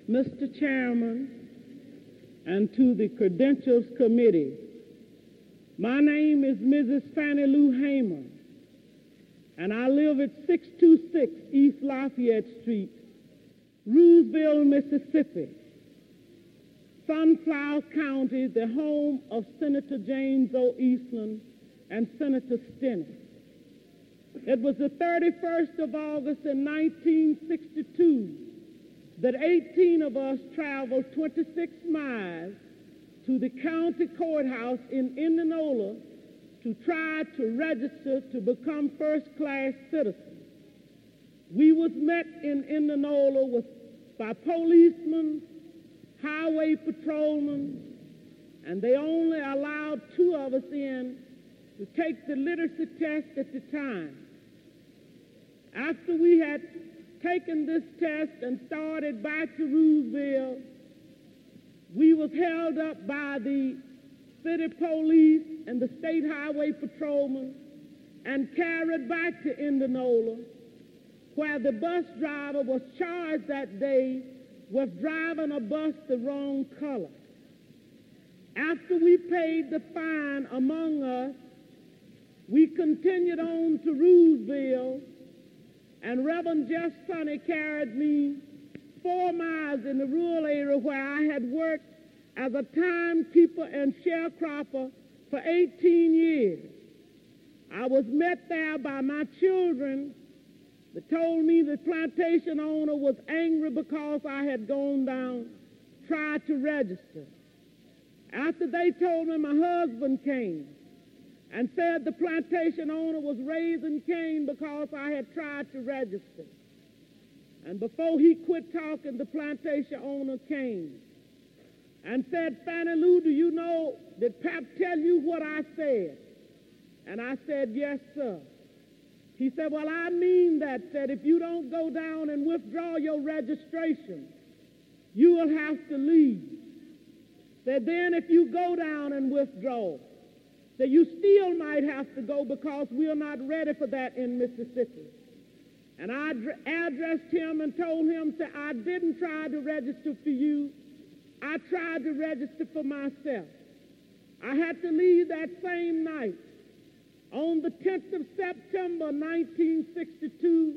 Mr. Chairman, and to the Credentials Committee. My name is Mrs. Fannie Lou Hamer, and I live at 626 East Lafayette Street, Rooseville, Mississippi, Sunflower County, the home of Senator James O. Eastland and Senator Stennis. It was the 31st of August in 1962 that 18 of us traveled 26 miles to the county courthouse in Indianola to try to register to become first-class citizens. We was met in Indianola by policemen, highway patrolmen, and they only allowed 2 of us in to take the literacy test at the time. After we had taken this test and started back to Rooseville, we was held up by the city police and the state highway patrolmen and carried back to Indianola, where the bus driver was charged that day with driving a bus the wrong color. After we paid the fine among us, we continued on to Rooseville, and Reverend Jeff Sonny carried me 4 miles in the rural area where I had worked as a timekeeper and sharecropper for 18 years. I was met there by my children that told me the plantation owner was angry because I had gone down, tried to register. After they told me, my husband came and said the plantation owner was raising Cain because I had tried to register. And before he quit talking, the plantation owner came and said, Fannie Lou, do you know, did Pap tell you what I said? And I said, yes, sir. He said, well, I mean that, said if you don't go down and withdraw your registration, you will have to leave. Said then if you go down and withdraw, that you still might have to go because we are not ready for that in Mississippi. And I addressed him and told him, that I didn't try to register for you. I tried to register for myself. I had to leave that same night. On the 10th of September, 1962,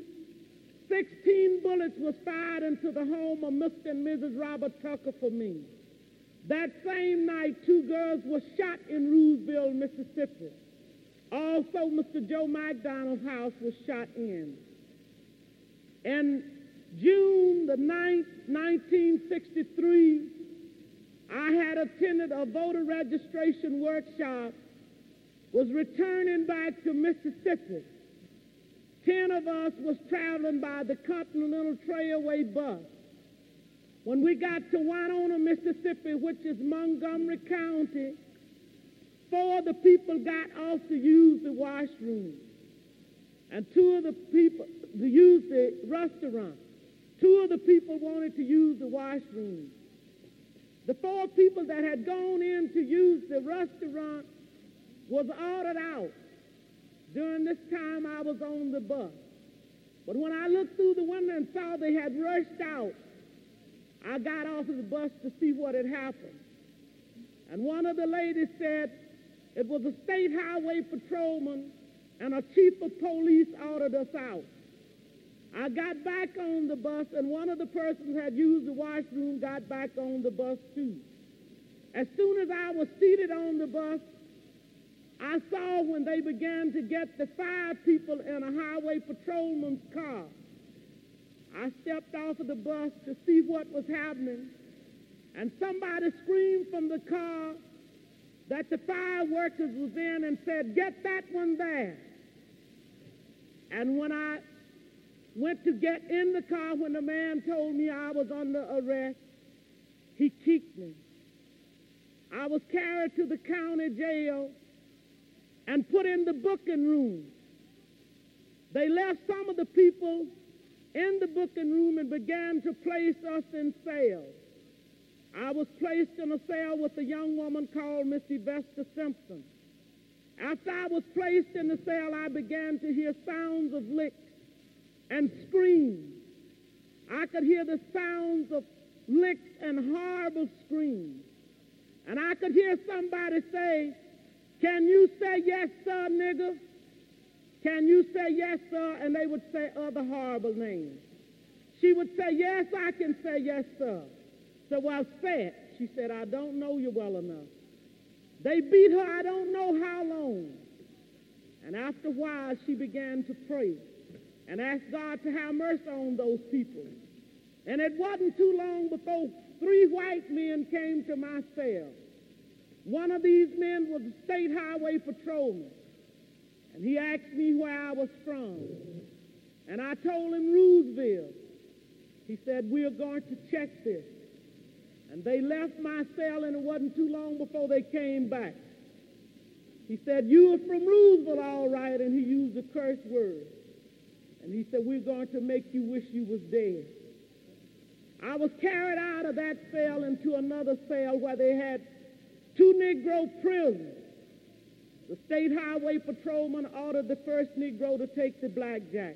16 bullets was fired into the home of Mr. and Mrs. Robert Tucker for me. That same night, 2 girls were shot in Rooseville, Mississippi. Also, Mr. Joe McDonald's house was shot in. In June the 9th, 1963, I had attended a voter registration workshop, was returning back to Mississippi. 10 of us was traveling by the Continental Trailway bus. When we got to Winona, Mississippi, which is Montgomery County, 4 of the people got off to use the washroom, and 2 of the people to use the restaurant. 2 of the people wanted to use the washroom. The 4 people that had gone in to use the restaurant was ordered out. During this time, I was on the bus. But when I looked through the window and saw they had rushed out, I got off of the bus to see what had happened. And one of the ladies said it was a state highway patrolman and a chief of police ordered us out. I got back on the bus, and one of the persons who had used the washroom got back on the bus too. As soon as I was seated on the bus, I saw when they began to get the 5 people in a highway patrolman's car. I stepped off of the bus to see what was happening, and somebody screamed from the car that the 5 workers was in and said, get that one there. And when I went to get in the car, when the man told me I was under arrest, he kicked me. I was carried to the county jail and put in the booking room. They left some of the people in the booking room and began to place us in cells. I was placed in a cell with a young woman called Miss Vesta Simpson. After I was placed in the cell, I began to hear sounds of licks and screams. I could hear the sounds of licks, and horrible screams. And I could hear somebody say, "Can you say yes, sir, nigger? Can you say yes, sir?" And they would say other horrible names. She would say, "Yes, I can say yes, sir." So, "Well, say it." She said, "I don't know you well enough." They beat her I don't know how long. And after a while, she began to pray and ask God to have mercy on those people. And it wasn't too long before 3 white men came to my cell. One of these men was a state highway patrolman. And he asked me where I was from. And I told him Roosevelt. He said, "We are going to check this." And they left my cell, and it wasn't too long before they came back. He said, "You are from Roosevelt, all right," and he used a curse word. And he said, "We're going to make you wish you was dead." I was carried out of that cell into another cell where they had 2 Negro prisoners. The state highway patrolman ordered the first Negro to take the blackjack.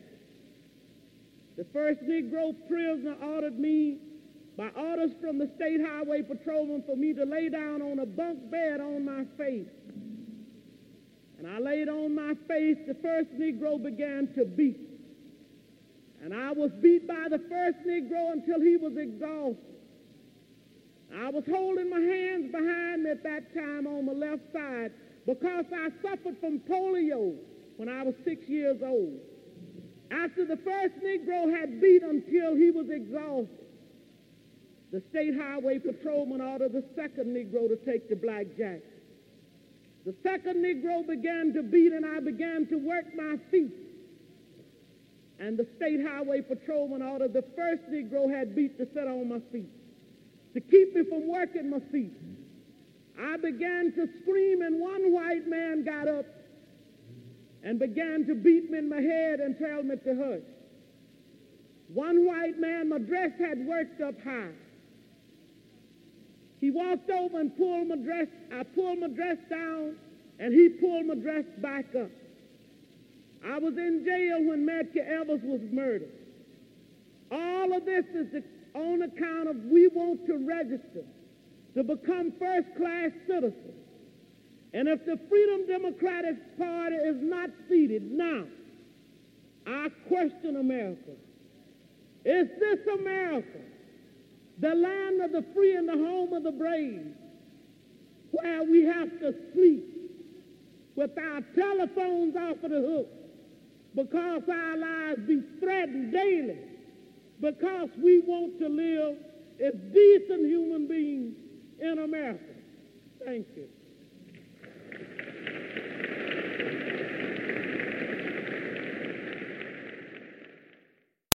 The first Negro prisoner ordered me, by orders from the state highway patrolman, for me to lay down on a bunk bed on my face. And I laid on my face. The first Negro began to beat. And I was beat by the first Negro until he was exhausted. I was holding my hands behind me at that time on the left side because I suffered from polio when I was 6 years old. After the first Negro had beat until he was exhausted, the state highway patrolman ordered the second Negro to take the blackjack. The second Negro began to beat, and I began to work my feet. And the state highway patrolman ordered the first Negro had beat to sit on my feet, to keep me from working my feet. I began to scream, and one white man got up and began to beat me in my head and tell me to hush. One white man, my dress had worked up high. He walked over and pulled my dress. I pulled my dress down, and he pulled my dress back up. I was in jail when Medgar Evers was murdered. All of this is on account of we want to register to become first-class citizens. And if the Freedom Democratic Party is not seated now, I question America. Is this America, the land of the free and the home of the brave, where we have to sleep with our telephones off of the hook because our lives be threatened daily, because we want to live as decent human beings in America? Thank you.